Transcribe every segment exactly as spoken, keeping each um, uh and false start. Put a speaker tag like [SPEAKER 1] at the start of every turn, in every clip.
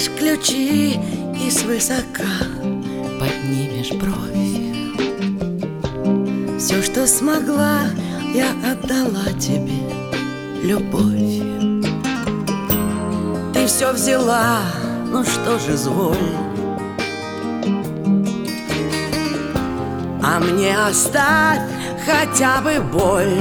[SPEAKER 1] Дашь ключи и свысока поднимешь бровь. Все, что смогла, я отдала тебе, любовь. Ты все взяла, ну что же, изволь. А мне оставь хотя бы боль.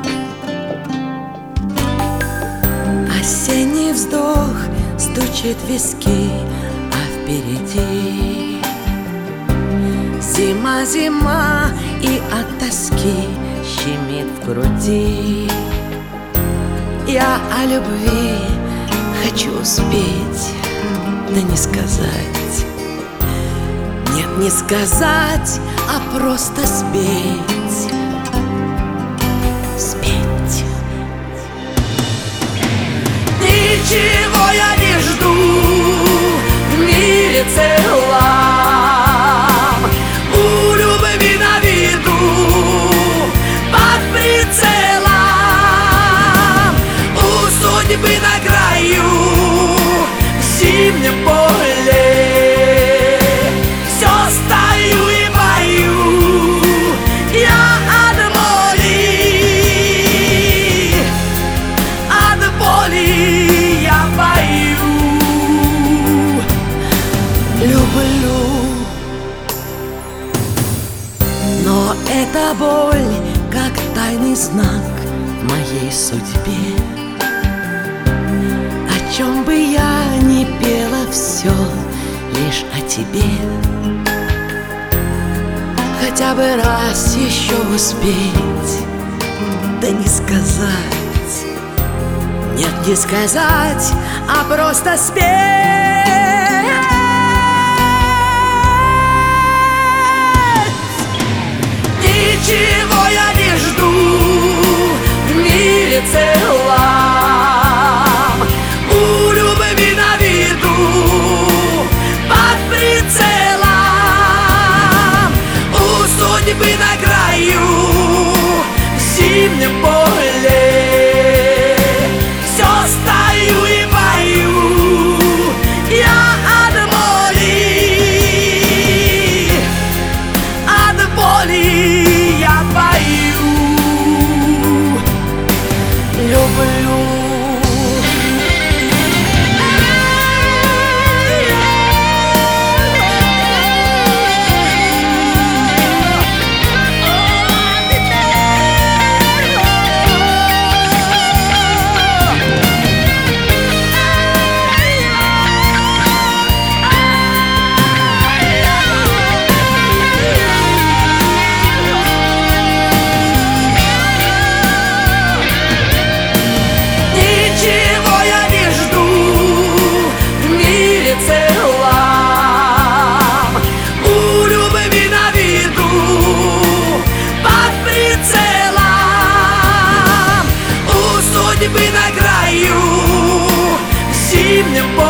[SPEAKER 1] Осенний вздох стучит в виски, а впереди зима, зима, и от тоски щемит в груди. Я о любви хочу успеть, да не сказать. Нет, не сказать, а просто спеть. Спеть. Ничего я не жду в мире целом, у любви на виду, под прицелом, у судьбы на краю, в зимнем поле. Все стою и пою я от боли, от боли я пою. Люблю, но эта боль как тайный знак в моей судьбе. О чем бы я ни пела, все лишь о тебе. Хотя бы раз еще успеть, да не сказать. Нет, не сказать, а просто спеть. Ничего я не жду в мире целом, у любви на виду, под прицелом, у судьбы на краю, в зимнем поле. Все стою и пою я от боли, от боли я пою. Люблю. Судьбы на краю, в зимнем поле.